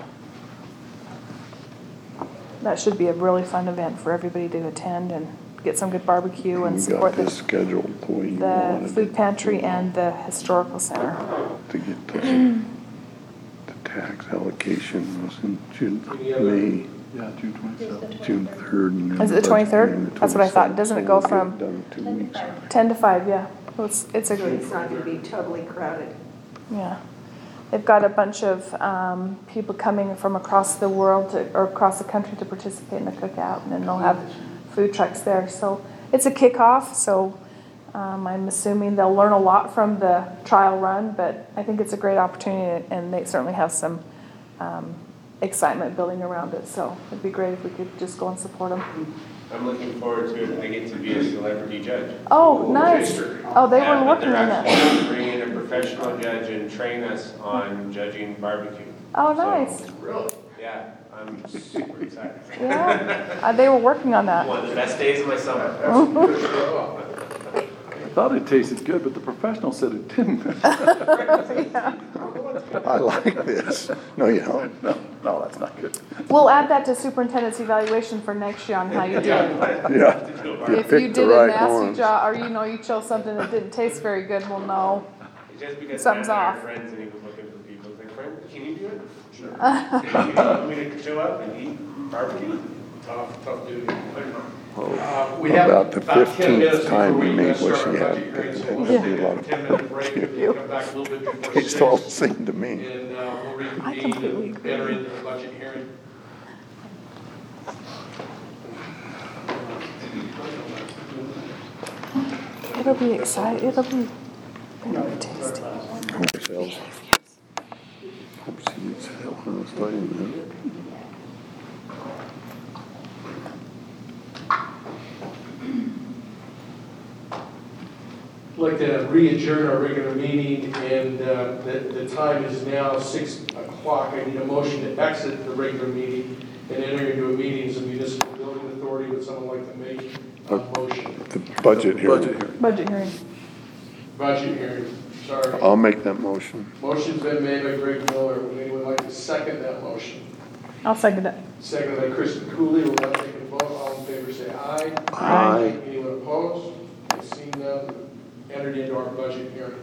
That should be a really fun event for everybody to attend and get some good barbecue and You support got this the, scheduled the way you the wanted food it pantry and the historical center. to get the, the tax allocation was in June, May, Yeah, June twenty-seventh. June third. and then Is it the budget twenty-third? hearing the That's what I thought. twenty-seventh, Doesn't it so go we'll get from- it done in two weeks. ten to five, yeah. Well, It's, it's a, So it's not gonna be totally crowded. yeah. They've got a bunch of um, people coming from across the world to, or across the country to participate in the cookout, and then they'll have food trucks there. So it's a kickoff, so um, I'm assuming they'll learn a lot from the trial run, but I think it's a great opportunity, and they certainly have some um, excitement building around it. So it'd be great if we could just go and support them. I'm looking forward to it. I get to be a celebrity judge. Oh, nice. Oh, they Yeah, were but working they're on that. actually bringing in a professional judge and train us on judging barbecue. Oh, So, nice. Really? Yeah, I'm super excited. Yeah, uh, they were working on that. One of the best days of my summer. I thought it tasted good, but the professional said it didn't. Yeah. I like this. No, you don't. No, no, that's not good. We'll add that to superintendent's evaluation for next year on how you do it. Yeah. You If you picked the did a right nasty ones. job, or you know, you chose something that didn't taste very good, we'll know. Just because Something's Matt and I off. are friends and he was looking for people. He's like, friend, can you do it? Sure. Can you want me to show up and eat barbecue? Tough, tough duty. Oh, Uh, We have About the about ten minutes fifteenth time before we we made uh, start what our she had. budget hearing, so we'll It'll take be a lot a of ten minute break, and we'll come back a little bit before six. It's all the same to me. And uh, we'll I completely reconvene agree. and enter into the budget hearing. It'll be exciting, it'll be, it'll be tasty. Hope sells. Hope seeds help in this time. I'd like to re-adjourn our regular meeting, and uh, the the time is now six o'clock. I need a motion to exit the regular meeting and enter into a meeting as a municipal building authority. Would someone like to make a motion? The budget here. Budget hearing. Budget hearing. Budget hearing, sorry. I'll make that motion. Motion's been made by Greg Miller. Would anyone like to second that motion? I'll second it. Seconded by Kristen Cooley. We'll now take a vote. All in favor, say aye. Aye. Anyone opposed? Seeing none, entered into our budget hearing.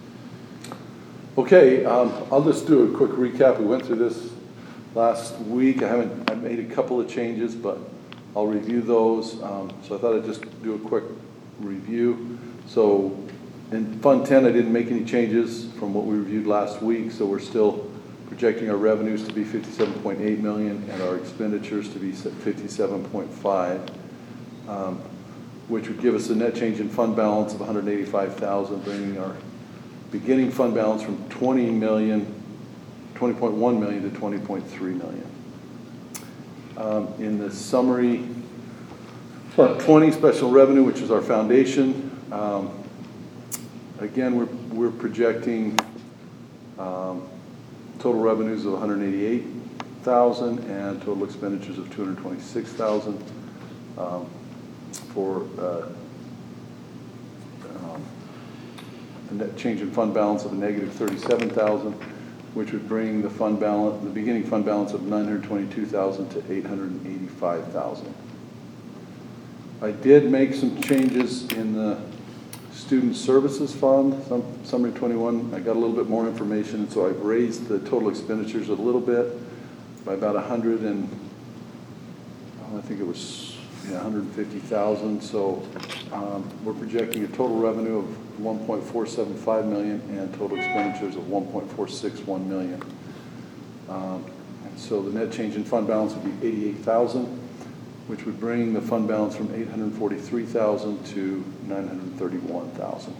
Okay, um, I'll just do a quick recap. We went through this last week. I haven't, I made a couple of changes, but I'll review those. Um, so I thought I'd just do a quick review. So in Fund ten, I didn't make any changes from what we reviewed last week, so we're still projecting our revenues to be fifty-seven point eight million and our expenditures to be fifty-seven point five, um, which would give us a net change in fund balance of one hundred eighty-five thousand, bringing our beginning fund balance from twenty million, twenty point one million to twenty point three million. Um, in the summary, Fund twenty special revenue, which is our foundation. Um, again, we're we're projecting um, total revenues of one hundred eighty-eight thousand and total expenditures of two hundred twenty-six thousand. Um, for uh, um, a net change in fund balance of a negative thirty-seven thousand, which would bring the fund balance, the beginning fund balance of nine hundred twenty-two thousand to eight hundred eighty-five thousand. I did make some changes in the student services fund, some, summary twenty-one. I got a little bit more information, and so I've raised the total expenditures a little bit by about a hundred and I think it was yeah, one hundred fifty thousand. So um, we're projecting a total revenue of one point four seven five million and total expenditures of one point four six one million. Um, and so the net change in fund balance would be eighty-eight thousand, which would bring the fund balance from eight hundred forty-three thousand to nine hundred thirty-one thousand.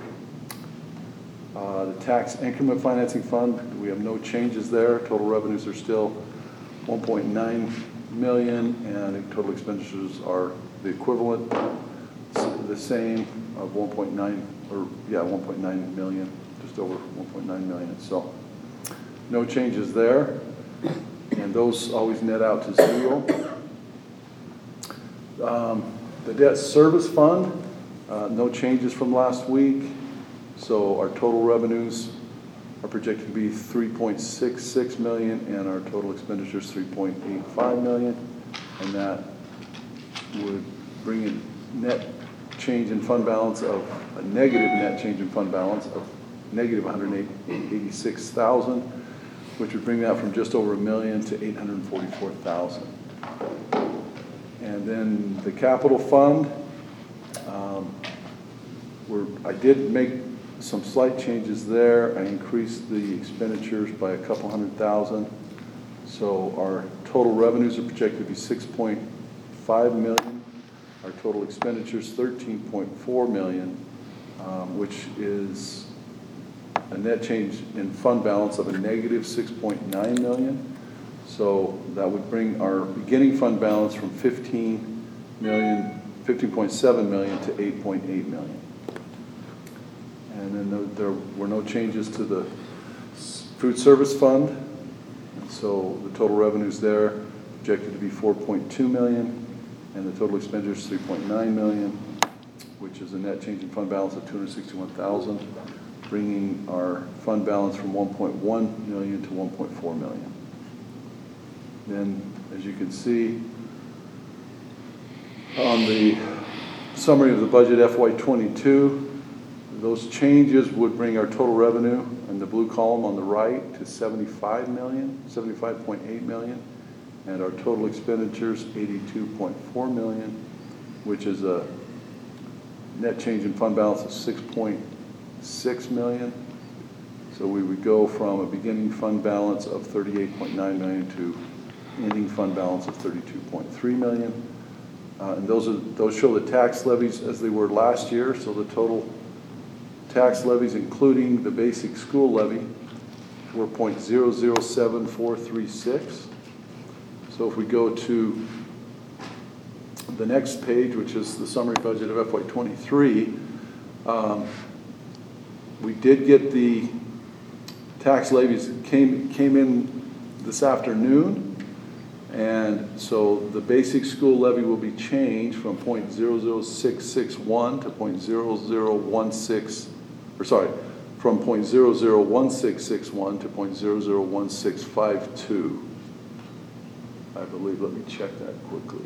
Uh, the tax increment financing fund, we have no changes there. Total revenues are still one point nine million and total expenditures are the equivalent, the same of one point nine, or yeah, one point nine million, just over one point nine million. So no changes there, and those always net out to zero. Um, the debt service fund, uh, no changes from last week. So our total revenues are projected to be three point six six million and our total expenditures three point eight five million. And that would bring in net change in fund balance of a negative net change in fund balance of negative one hundred eighty-six thousand, which would bring that from just over a million to eight hundred forty-four thousand. And then the capital fund, um, we're, I did make some slight changes there. I increased the expenditures by a couple hundred thousand. So our total revenues are projected to be six point five million. Our total expenditures thirteen point four million, um, which is a net change in fund balance of a negative six point nine million. So that would bring our beginning fund balance from fifteen million, fifteen point seven million to eight point eight million. And then there, there were no changes to the food service fund. And so the total revenues there projected to be four point two million, and the total expenditures three point nine million, which is a net change in fund balance of two hundred sixty-one thousand, bringing our fund balance from one point one million to one point four million. Then, as you can see, on the summary of the budget F Y twenty-two, those changes would bring our total revenue in the blue column on the right to seventy-five million, seventy-five point eight million, and our total expenditures eighty-two point four million, which is a net change in fund balance of six point six million. So we would go from a beginning fund balance of thirty-eight point nine million to ending fund balance of thirty-two point three million. Uh, and those are those show the tax levies as they were last year. So the total tax levies, including the basic school levy, were zero point zero zero seven four three six. So if we go to the next page, which is the summary budget of F Y twenty-three, um, we did get the tax levies came came in this afternoon, and so the basic school levy will be changed from zero point zero zero six six one to zero point zero zero one six, or sorry, from zero point zero zero one six six one to zero point zero zero one six five two. I believe. Let me check that quickly.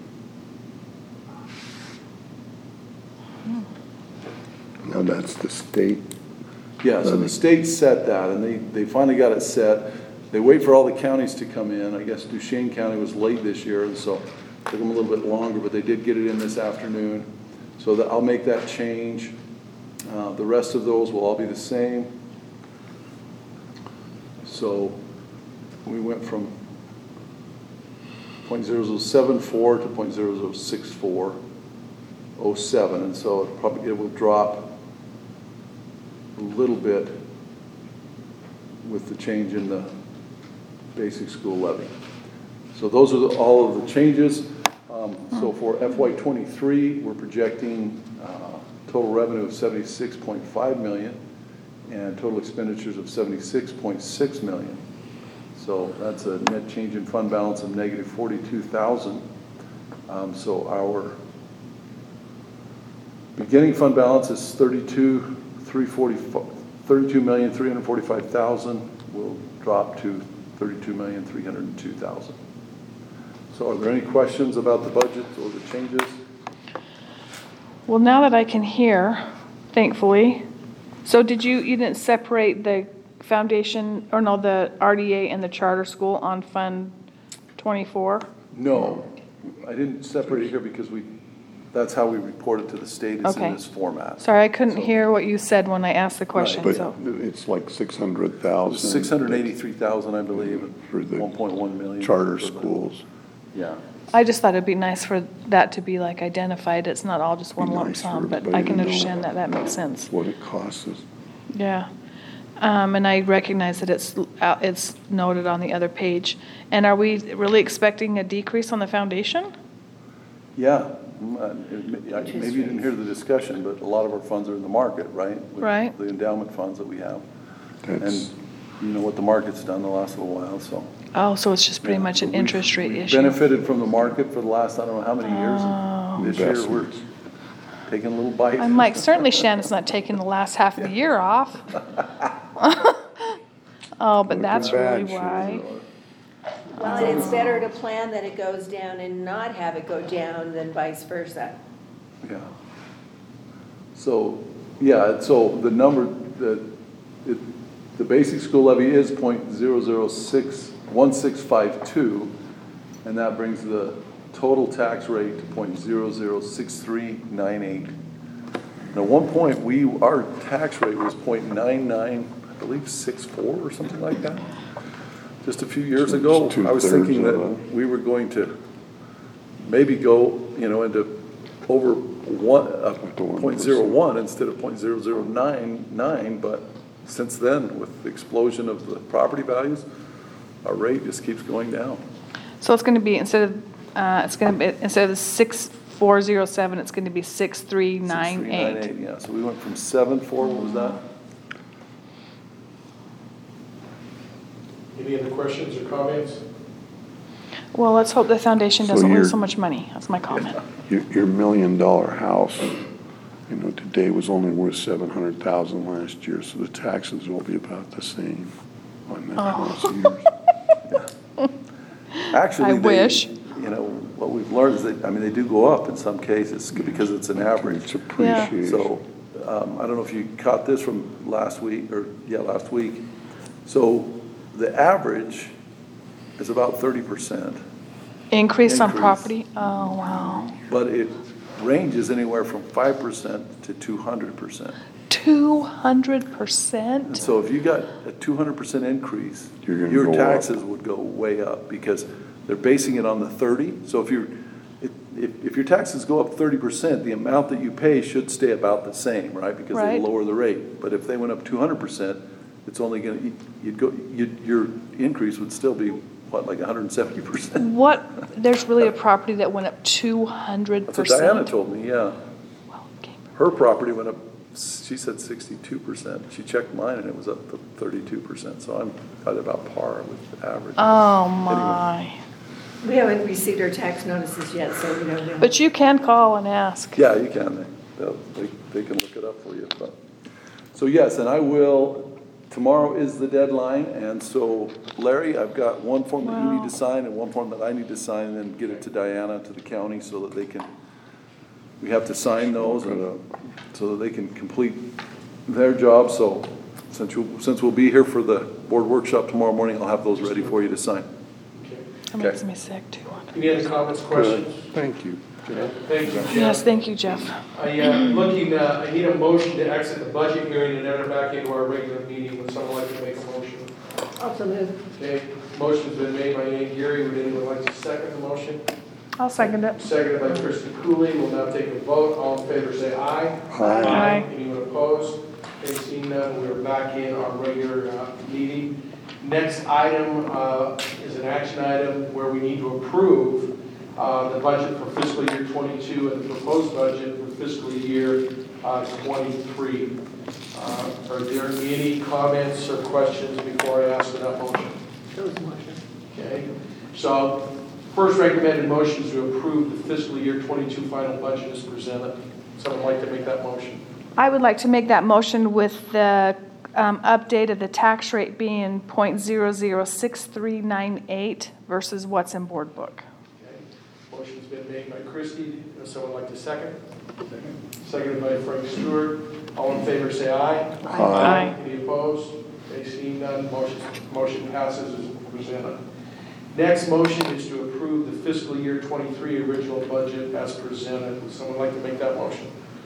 Now that's the state. Yeah, so the state set that, and they, they finally got it set. They wait for all the counties to come in. I guess Duchesne County was late this year, and so it took them a little bit longer, but they did get it in this afternoon. So that I'll make that change. Uh, the rest of those will all be the same. So we went from zero point zero zero seven four to zero point zero zero six four oh seven, and so it probably it will drop a little bit with the change in the basic school levy. So those are the, all of the changes. Um, so for F Y twenty-three, we're projecting uh, total revenue of seventy-six point five million and total expenditures of seventy-six point six million. So that's a net change in fund balance of negative forty-two thousand. Um, so our beginning fund balance is thirty-two million three hundred forty-five thousand. Will drop to thirty-two million three hundred two thousand. So are there any questions about the budget or the changes? Well, now that I can hear, thankfully. So did you, you didn't separate the foundation, or no, the R D A and the charter school on Fund twenty-four? No, I didn't separate it here because we, that's how we report it to the state. It's Okay. in this format. Sorry, I couldn't So- hear what you said when I asked the question, But so. it's like six hundred It was thousand. six hundred eighty-three thousand, I believe, For the one point one million. charter for the- schools. Yeah. I just thought it'd be nice for that to be like identified. It's not all just one Be lump nice for sum, but everybody I to can know. understand that. That makes sense. What it costs us. Yeah. Um, and I recognize that it's, out- it's noted on the other page. And are we really expecting a decrease on the foundation? Yeah, mm, uh, it may- I- maybe you didn't hear the discussion, but a lot of our funds are in the market, right? With Right. The endowment funds that we have. And That's, you know what the market's done the last little while, so. Oh, so it's just pretty yeah. much an We've- interest rate we've issue. Benefited from the market for the last, I don't know how many years. Oh. and This year, we're Investments. taking a little bite. I'm like, certainly Shannon's not taking the last half of the year off. Oh, but Looking that's really bad, why. Well, and it's better to plan that it goes down and not have it go down than vice versa. Yeah. So, yeah, so the number, the, it, the basic school levy is point zero zero six, one six five two, and that brings the total tax rate to point zero zero six three nine eight. And at one point, we, our tax rate was point nine nine, I believe, six four or something like that. Just a few years ago, It's I was two-thirds thinking of that that. we were going to maybe go, you know, into over one, uh, Up to one point zero one instead of point zero zero nine nine, but since then, with the explosion of the property values, our rate just keeps going down. So it's gonna be, instead of, uh, it's gonna be, instead of the six four zero seven, it's gonna be six three nine eight. six three nine eight, yeah, so we went from seven four, what was that? Any other questions or comments? Well, let's hope the foundation So doesn't lose you're- so much money. That's my comment. Your, your million dollar house, you know, today was only worth seven hundred thousand last year, so the taxes will be about the same on that house years. Actually, I they- wish. You know, what we've learned is that, I mean, they do go up in some cases because it's an average. It's appreciation. So, um, I don't know if you caught this from last week, or, yeah, last week. So, the average is about thirty percent, Increase on Increase. property? Oh, wow. but it ranges anywhere from five percent to two hundred percent. Two hundred And percent? so if you got a two hundred percent increase, You're gonna your go up. taxes would go way up because they're basing it on the thirty. So if you're, if, if if your taxes go up thirty percent, the amount that you pay should stay about the same, right? Because they Right. lower the rate. But if they went up two hundred percent, it's only gonna, you'd go, you'd, your increase would still be, what, like one hundred seventy percent? What, there's really a property that went up two hundred That's what percent? Diana told me, yeah. Well, okay. Her property went up, she said sixty-two percent. She checked mine and it was up to thirty-two percent. So I'm kind of about par with the average. Oh, Anyway. my. We haven't received our tax notices yet, so we don't know. But you can call and ask. Yeah, you can, they, they'll- they, they can look it up for you, but. So yes, and I will, tomorrow is the deadline, and so Larry, I've got one form that you need Wow. to sign and one form that I need to sign, and then get it to Diana, to the county, so that they can, we have to sign those, and, uh, so that they can complete their job, so since you, since we'll be here for the board workshop tomorrow morning, I'll have those ready for you to sign. Okay. That makes me sick, too. Any other comments, Good, questions? thank you. Thank you, Jeff. Yes, thank you, Jeff. I, uh, looking, uh, I need a motion to exit the budget hearing and enter back into our regular meeting. Would someone like to make a motion? Also move. Okay, motion's been made by Ann Gary. Would anyone like to second the motion? I'll second it. Seconded by Kristen Cooley. We'll now take a vote. All in favor, say aye. Aye. Anyone opposed? Okay, seeing none, we are back in our regular uh, meeting. Next item uh, is an action item where we need to approve uh, the budget for fiscal year twenty-two and the proposed budget for fiscal year uh, twenty-three. Uh, Are there any comments or questions before I ask for that motion? Those motion. Okay, so first recommended motion is to approve the fiscal year twenty-two final budget as presented. Someone like to make that motion? I would like to make that motion with the um, update of the tax rate being point zero zero six three nine eight versus what's in board book. Okay, motion's been made by Christie. Does someone like to second? Second. Seconded by Frank Stewart. All in favor, say aye. Aye. Any opposed? Okay, seeing none, motion, motion passes as presented. Next motion is to approve the fiscal year twenty-three original budget as presented. Would someone like to make that motion?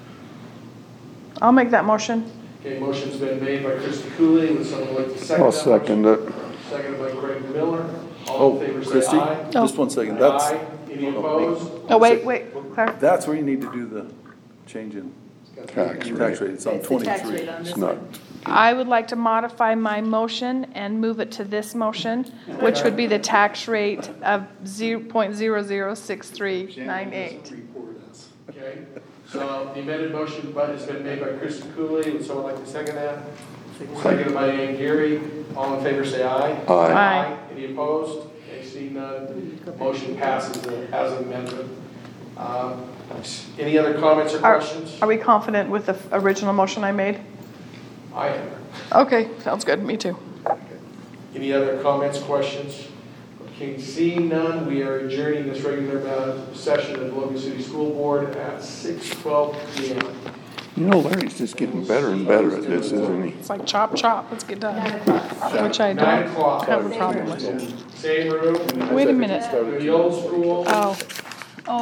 I'll make that motion. Okay, motion's been made by Christie Cooley. Would someone like to second I'll that second motion? it. Seconded by Craig Miller. All Oh, in favor, say Christie, aye. just one second, that's, Aye. Any opposed? Oh, wait, wait. Clar- that's where you need to do the change in Tax tax rate. rate. It's on It's the tax twenty-three. rate on this It's not, one. I would like to modify my motion and move it to this motion, which would be the tax rate of zero point zero zero six three nine eight. Okay, so the amended motion but has been made by Kristen Cooley. Would someone like to second that? Seconded by Ann Gary. All in favor, say aye. Aye. Aye. Any opposed? Okay, seeing none, motion passes as amended. Um, Any other comments or Are, questions? are we confident with the original motion I made? I am. Okay, sounds good. Me too. Any other comments, questions? Okay, seeing none, we are adjourning this regular uh, session of the Logan City School Board at six twelve p m you know, Larry's just getting better and better at this, isn't he? It's like chop, chop. Let's get done. Nine o'clock. Which I Nine don't o'clock. have a problem with. Same room, Wait a minute. the old school. Oh,